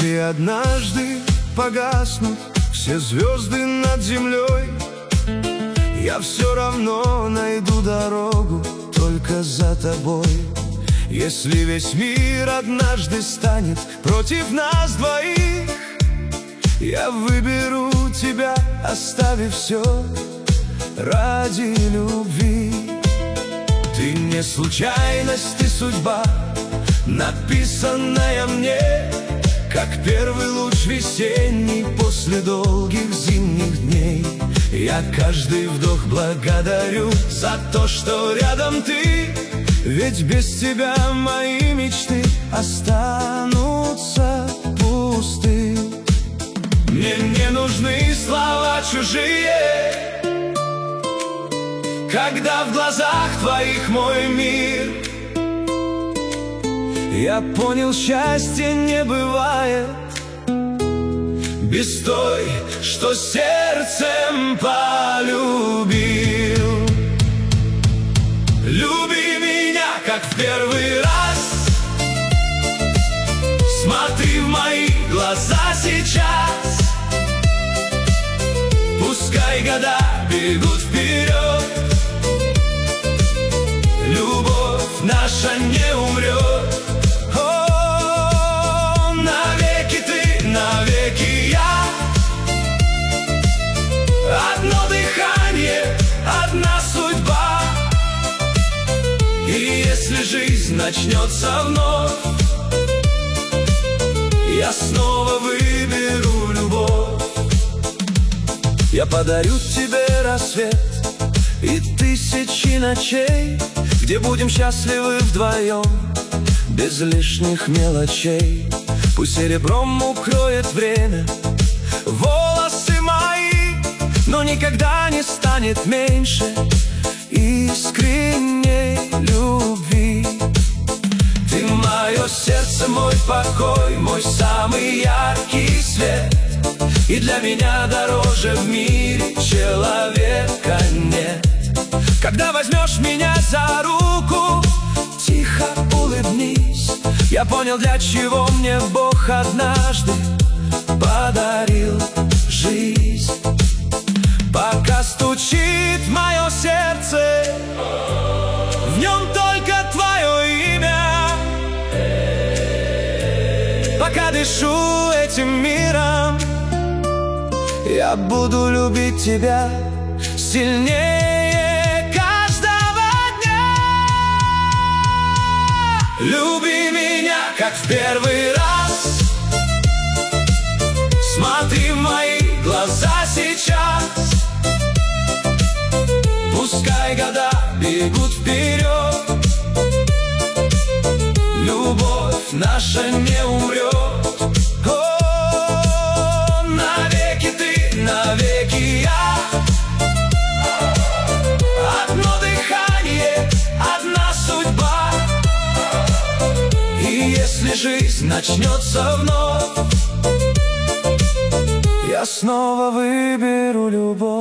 если однажды погаснут все звезды над землей, я все равно найду дорогу только за тобой. Если весь мир однажды станет против нас двоих, я выберу тебя, оставив все ради любви. Ты не случайность, ты судьба, написанная мне, как первый луч весенний после долгих зимних дней. Я каждый вдох благодарю за то, что рядом ты, ведь без тебя мои мечты останутся пусты. Мне не нужны слова чужие, когда в глазах твоих мой мир. Я понял, счастья не бывает без той, что сердцем полюбил. Люби меня, как в первый раз, смотри в мои глаза сейчас. Пускай года бегут вперед, любовь наша не умрет. О, навеки ты, навеки я, одно дыхание, одна судьба. И если жизнь начнется вновь, я снова выберу любовь. Я подарю тебе рассвет и тысячи ночей, где будем счастливы вдвоем, без лишних мелочей. Пусть серебром укроет время волосы мои, но никогда не станет меньше искренней любви. Ты мое сердце, мой покой, мой самый яркий свет, и для меня дороже в мире человека нет. Когда возьмешь меня за руку, тихо улыбнись. Я понял, для чего мне Бог однажды подарил жизнь. Пока стучит мое сердце, в нем только твое имя. Пока дышу этим миром, я буду любить тебя сильнее каждого дня. Люби меня, как в первый раз, смотри в мои глаза сейчас. Пускай года бегут вперед, любовь наша не умрет. О, навеки ты, навеки я, одно дыхание, одна судьба. И если жизнь начнется вновь, я снова выберу любовь.